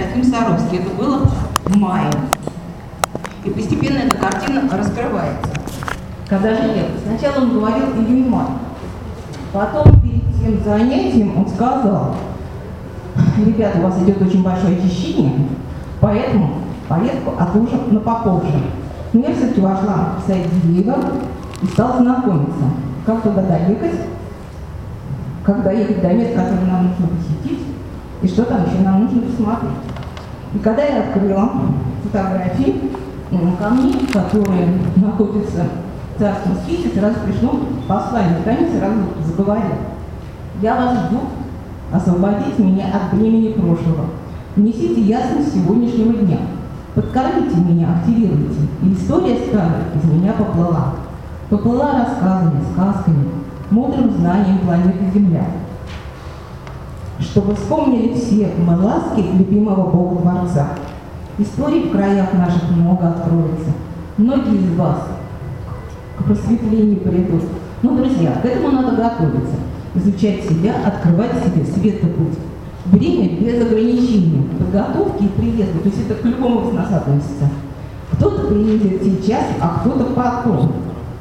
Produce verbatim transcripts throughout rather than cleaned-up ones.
Троицком Саровске. Это было в мае. И постепенно эта картина раскрывается. Когда же нет? Сначала он говорил июнь-май. Потом перед тем занятием он сказал: ребята, у вас идет очень большое очищение, поэтому поездку отложим на попозже. Но я все-таки вошла в сайт Дивеева и стала знакомиться, как туда доехать, когда ехать до мест, которые нам нужно посетить, и что там еще нам нужно посмотреть. И когда я открыла фотографии камней, которые находятся в царском ските, сразу пришло послание, они сразу заговорили: я вас жду, освободите меня от бремени прошлого, внесите ясность сегодняшнего дня, подкормите меня, активируйте, и история старая из меня поплыла. Поплыла рассказами, сказками, мудрым знанием планеты Земля. Чтобы вспомнили все мы ласки любимого Бога Творца. Историй в краях наших много откроется. Многие из вас к просветлению придут. Но, друзья, к этому надо готовиться. Изучать себя, открывать себе светлый путь. Время без ограничений, подготовки и приезда. То есть это к любому из нас относится. Кто-то приедет сейчас, а кто-то потом.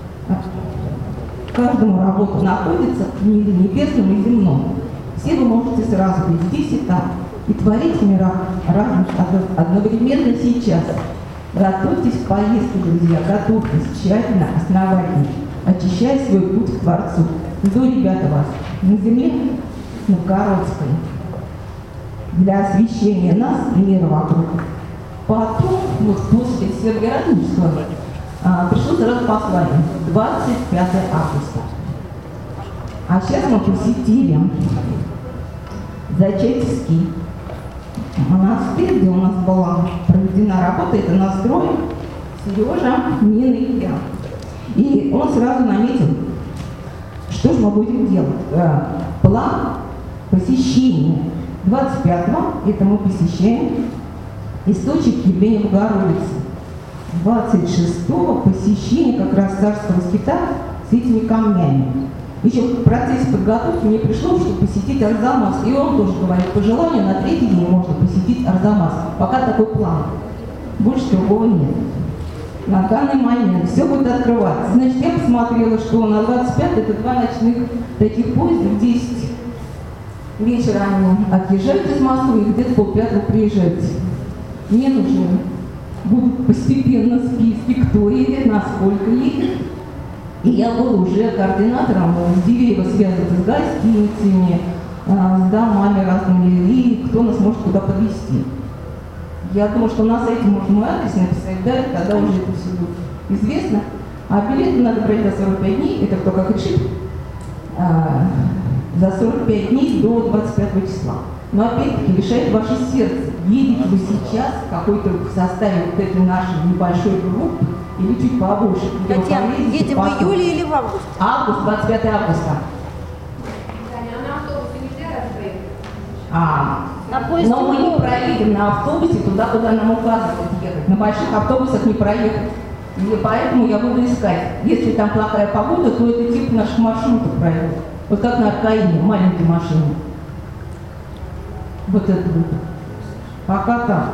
Каждому работа находится в мире небесном и земном. Все вы можете сразу быть здесь и там и творить в мирах разных одновременно сейчас. Готовьтесь к поездке, друзья, готовьтесь тщательно, основательно, очищая свой путь к Творцу. Жду, ребята, вас на земле, на Городской, для освещения нас и мира вокруг. Потом, вот после Сверхгороднического, а, пришло сразу послание, двадцать пятое августа. А сейчас мы посетили Зачатевский монастырь, где у нас была проведена работа, это настрой Сережа, Нина и я. И он сразу наметил, что же мы будем делать. План посещения двадцать пятого, это мы посещаем источник явления Богородицы. двадцать шестого посещение как раз царского скита с этими камнями. Еще в процессе подготовки мне пришло, чтобы посетить Арзамас, и он тоже говорит, по желанию на третий день можно посетить Арзамас. Пока такой план. Больше другого нет. На данный момент все будет открываться. Значит, я посмотрела, что на двадцать пятое это два ночных таких поезда, в десять вечера они отъезжают из Москвы, и где-то полпятого приезжают. Мне нужны будут постепенно списки, кто едет, насколько едет. И я был уже координатором с Дивеева, связываться с гостиницами, с домами разными, и кто нас может куда подвезти. Я думаю, что на сайте можно мой адрес написать, да, тогда уже это все будет известно. А билеты надо брать за сорок пять дней, это кто как решит, а, за сорок пять дней до двадцать пятого числа. Но опять-таки решает ваше сердце, едете вы сейчас в какой-то в составе вот этой нашей небольшой группы или чуть побольше. Татьяна, едем потом. В июле или в августе? Август, двадцать пятое августа. А на автобусе нельзя раз проехать? А, на поезде но мы не проедем на автобусе туда, куда нам указывают ехать. На больших автобусах не проехать. И поэтому я буду искать. Если там плохая погода, то это типа наших маршрутов пройдут. Вот как на Аркаине, маленькие машины. Вот это будет. Пока так.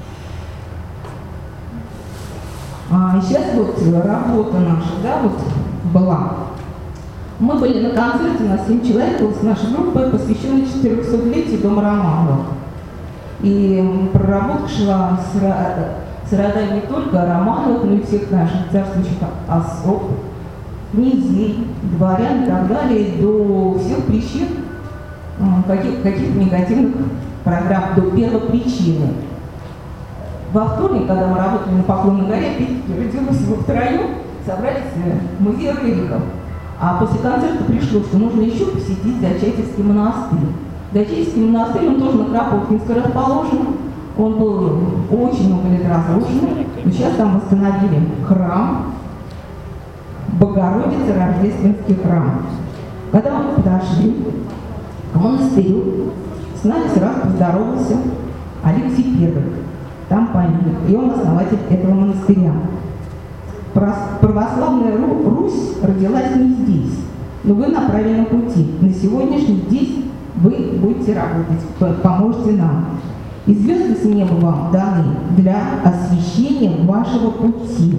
А сейчас вот работа наша, да, вот была. Мы были на концерте, у нас семь человек было с нашей группой, посвященной четырехсотлетию Дома Романовых. И проработка шла с, с родами не только Романовых, но и всех наших царствующих особ, князей, дворян и так далее, до всех причин каких, каких-то негативных программ, до первопричины. Во вторник, когда мы работали на Поклонной горе, опять-таки родилось его втроем, собрались в музей Рерихов. А после концерта пришло, что нужно еще посетить Зачатевский монастырь. Зачатевский монастырь, он тоже на Кропоткинской расположен. Он был очень много лет разрушен. Но сейчас там восстановили храм Богородицы, Рождественский храм. Когда мы подошли к монастырю, с нами сразу поздоровался Алексей Первый. Там памятник, и он основатель этого монастыря. Православная Русь родилась не здесь, но вы на правильном пути. На сегодняшний день вы будете работать, поможете нам. И звезды с неба вам даны для освещения вашего пути.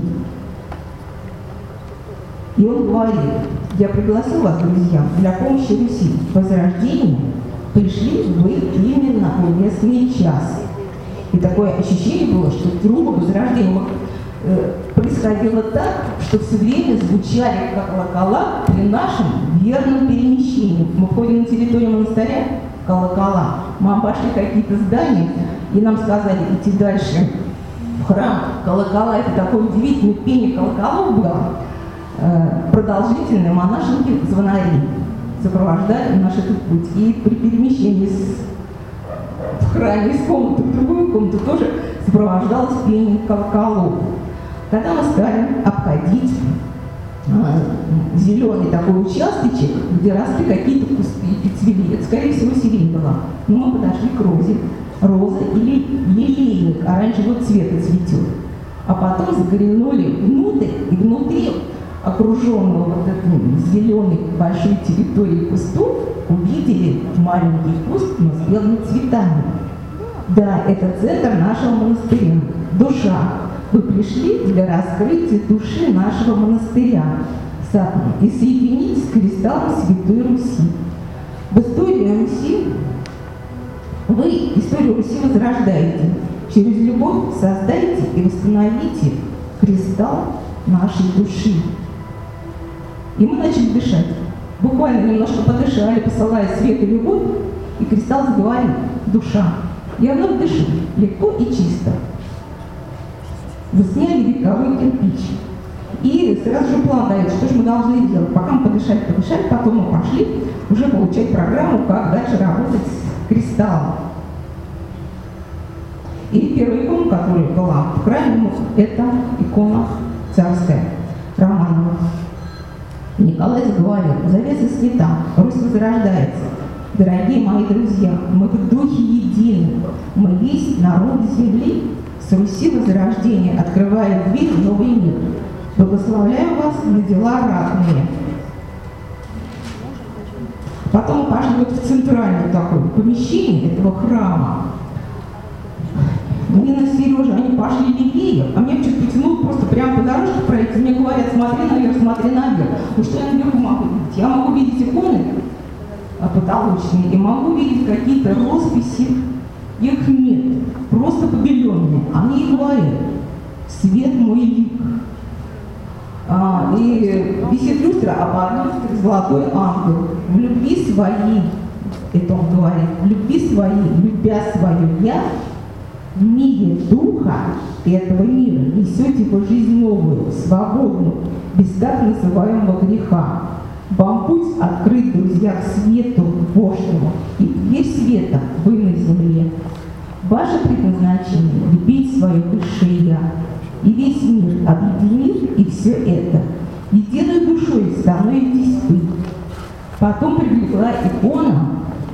И он говорит: я пригласил вас, друзья, для помощи Руси в возрождении. Пришли вы именно в уместный час. И такое ощущение было, что вдруг возрождение э, происходило так, что все время звучали как колокола при нашем верном перемещении. Мы входим на территорию монастыря, колокола. Мы обошли какие-то здания, и нам сказали идти дальше в храм. Колокола — это такое удивительное пение колоколов было. Э, продолжительные монашенки звонари сопровождали наш этот путь. И при перемещении с, в храме из комнаты в другую комнату тоже сопровождалось пение колоколов. Когда мы стали обходить э, зеленый такой участочек, где росли какие-то кусты и цвели, это, скорее всего, сирень была, но мы подошли к розе. Роза или лилейник оранжевого цвета цветет. А потом заглянули внутрь, и внутри окруженного вот этой зеленой большой территории кустов увидели маленький куст, но с белыми цветами. Да, это центр нашего монастыря. Душа. Вы пришли для раскрытия души нашего монастыря и соединитесь с кристаллом Святой Руси. В истории Руси вы историю Руси возрождаете. Через любовь создайте и восстановите кристалл нашей души. И мы начали дышать. Буквально немножко подышали, посылая свет и любовь, и кристалл заговорил: душа. Я вновь дышу, легко и чисто. Вы сняли вековой кирпич. И сразу же план дает, что же мы должны делать. Пока мы подышали, подышали, потом мы пошли уже получать программу, как дальше работать с кристаллом. И первая икона, которая была в храме, это икона царская, Романова. Николай заговорил: завеса снята, Русь возрождается. Дорогие мои друзья, мы в духе едины, мы весь народ земли, с Руси возрождения открывает дверь в новый мир. Благословляю вас на дела ратные. Потом пошли вот в центральное такое помещение этого храма. Нина с Сережей, они пошли левее, а мне чуть потянуло просто прямо по дорожке пройти. Мне говорят: смотри наверх, смотри наверх. Ну что я наверху могу видеть? Я могу видеть иконы потолочные и могу видеть какие-то росписи. Их нет, просто побеленные. Они и говорят: свет мой лик. А, и висит люстра, а по одной люстре золотой ангел. В любви своей, это он говорит, в любви своей, любя свою я, в мире духа этого мира несете его жизнь новую, свободную, без так называемого греха. Вам путь открыт, друзья, к свету Божьему, и дверь света вы на земле. Ваше предназначение – любить свое высшее Я, и весь мир объединит, и все это. Единой душой становитесь вы. Потом привлекла икона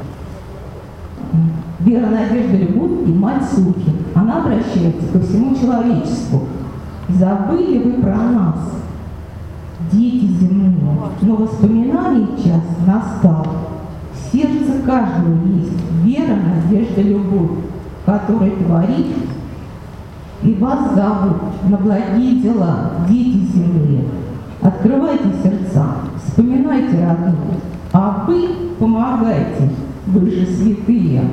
«Вера, надежда, любовь» и «Мать Софья». Она обращается ко всему человечеству. Забыли вы про нас, дети земные, но воспоминаний час настал. В сердце каждого есть вера, надежда, любовь, которая творит, и вас зовут на благие дела, дети земные. Открывайте сердца, вспоминайте родных, а вы помогайте, вы же святые.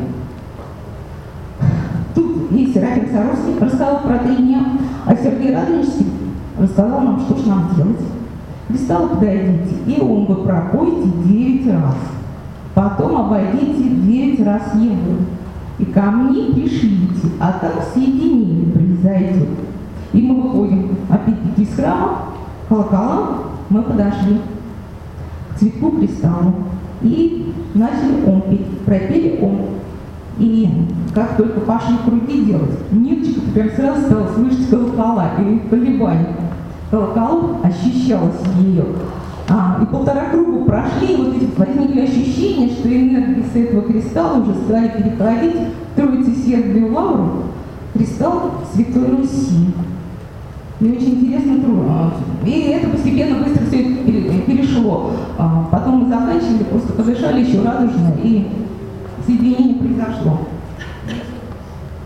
Тут есть Серафим Саровский, рассказал про три дня, а Сергей Радонежский рассказал нам, что же нам делать. Кристалл подойдите, и он вы прокойте девять раз. Потом обойдите девять раз его. И ко мне пришлите, а там соединение произойдет. И мы выходим опять-таки из храма, колокола, мы подошли к цветку кристалла и начали ом петь, пропели ом. И как только пошли круги делать, Ниночка прям сразу стала слышать колокола и колебания. Колокол ощущалось ее. А, и полтора круга прошли, и вот эти возникли ощущения, что энергии с этого кристалла уже стали переходить в Троице Сергию Лавру, кристалл Святой Руси. И очень интересно трудно. И это постепенно быстро все перешло. А, потом мы заканчивали, просто подышали еще радужно, и соединение произошло.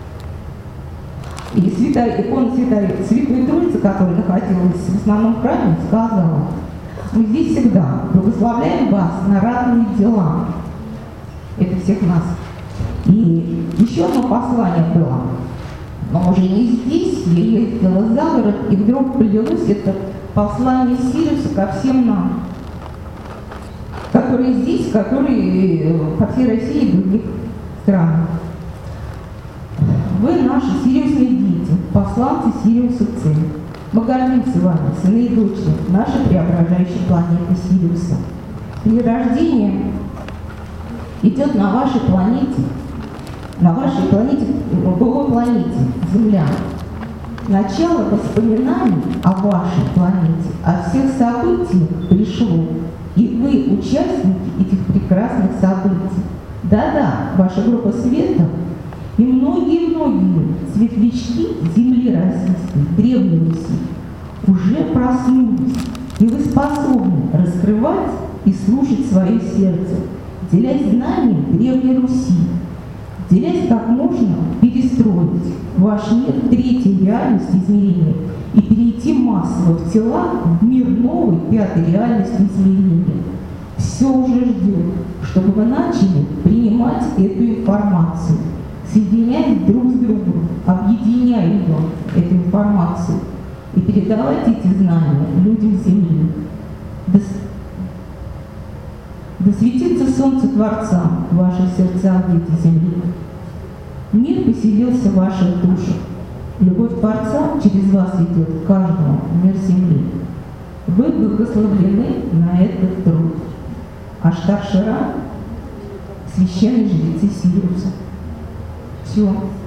И святая, икона святой, Святой Троицы, которая находилась в основном храме, сказала: мы здесь всегда благословляем вас на разные дела. Это всех нас. И еще одно послание было. Но уже не здесь, я ездила за город, и вдруг прилилось это послание Сириуса ко всем нам, которые здесь, которые по всей России и других странах. Вы наши Сириусные дети, посланцы Сириуса С. Мы гордимся вами, сыны и дочери, нашей преображающей планеты Сириуса. Перерождение идет на вашей планете, на вашей планете, другой планете, Земля. Начало воспоминаний о вашей планете, о всех событиях пришло, и вы участники этих прекрасных событий. Да-да, ваша группа света и многие-многие светлячки Земли Российской, Древней Руси, уже проснулись, и вы способны раскрывать и слушать свое сердце, делясь знанием Древней Руси, делясь, как можно перестроить ваш мир третьей реальности измерения и перейти массово в тела в мир новой пятой реальности измерения. Все уже ждет, чтобы вы начали принимать эту информацию, соединять друг с другом, объединяя ее, эту информацию, и передавать эти знания людям Земли. Да, да светится солнце Творца в ваших сердцах, дети Земли. Мир поселился в ваших душах. Любовь Творца через вас идет к каждому в мир Земли. Вы благословлены на этот труд. Аштар Шира, священные жрецы Сириуса. Все.